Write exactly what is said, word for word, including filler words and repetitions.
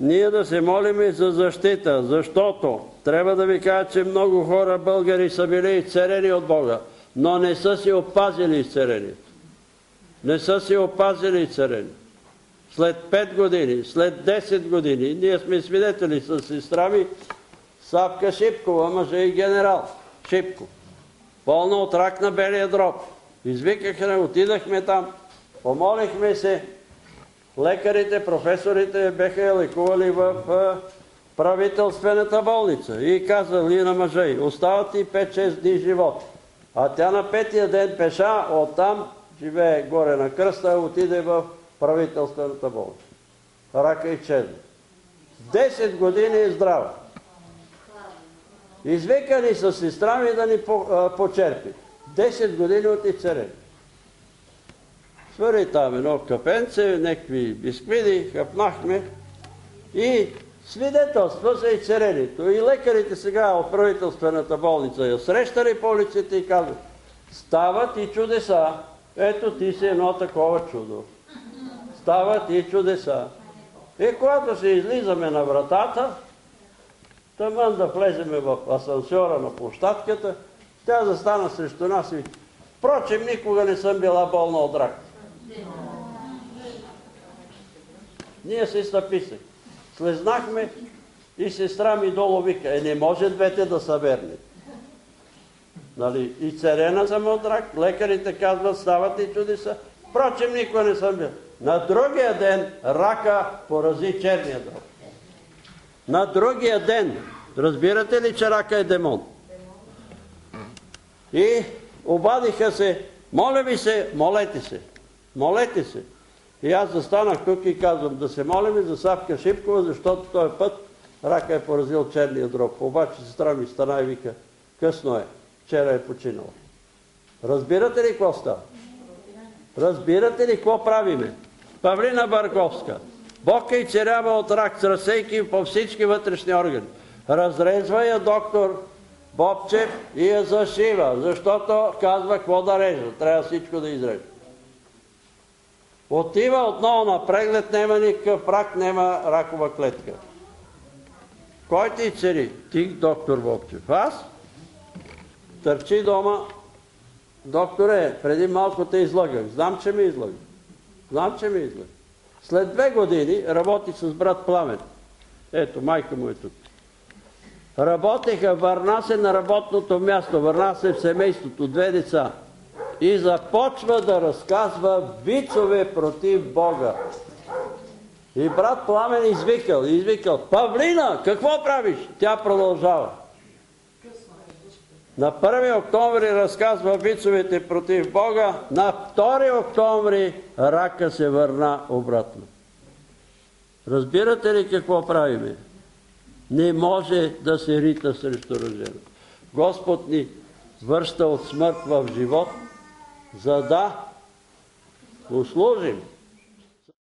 ние да се молим за защита, защото трябва да ви кажа, че много хора българи са били изцелени от Бога, но не са си опазили изцелението. Не са си опазили изцелението. След пет години, след десет години, ние сме свидетели с сестра ми Савка Шипкова, мъжа и генерал Шипко, пълна от рак на белия дроб. Извикахме, отидахме там, помолихме се, лекарите, професорите беха лекували в правителствената болница и казали на мъжа й, остават и пет-шест дни живот. А тя на петия ден пеша, оттам живее горе на кръста, отиде в правителствената болница. Рака и чезна. Десет години е здрава. Извикани са сестра ми да ни почерпи. Десет години от изцелени. Свари там едно капенце, някакви бисквиди, хапнахме и свидетелства за изцелението. И лекарите сега от правителствената болница я срещали по улиците и казват, стават и чудеса. Ето ти си едно такова чудо. Стават и чудеса. И когато се излизаме на вратата, тъмън да влеземе в асансьора на площадката, тя застана срещу нас и впрочем, никога не съм била болна от рак. Ние се стъписах. Слезнахме и сестра ми долу вика, е, не може двете да са верни. Нали, и царена съм от рак, лекарите казват, стават и чудеса. Впрочем, никога не съм бил. На другия ден рака порази черния дроб. На другия ден. Разбирате ли, че рака е демон? И обадиха се, моля ви се, молете се. Молете се. И аз застанах тук и казвам, да се молим за Савка Шипкова, защото този път рака е поразил черния дроб. Обаче сестра ми стана и вика, късно е, вчера е починала. Разбирате ли какво става? Разбирате ли какво правиме? Павлина Барковска. Бог е изцелява от рак, разсейки по всички вътрешни органи. Разрезва я доктор Бобчев и я зашива, защото казва какво да реже. Трябва всичко да изреже. Отива отново на преглед, няма никакъв рак, няма ракова клетка. Кой ти изцели? Ти, доктор Бобчев. Аз? Търчи дома. Докторе, преди малко те излъгах. Знам, че ме излъгах. Знам, че ме излъгах. След две години работи с брат Пламен. Ето, майка му е тук. Работеха, върна се на работното място, върна се в семейството, две деца. И започва да разказва вицове против Бога. И брат Пламен извикал, извикал, Павлина, какво правиш? Тя продължава. На първи октомври разказва вицовете против Бога, на втори октомври рака се върна обратно. Разбирате ли какво правиме? Не може да се рита срещу рождено. Господ ни връща от смърт в живот, за да услужим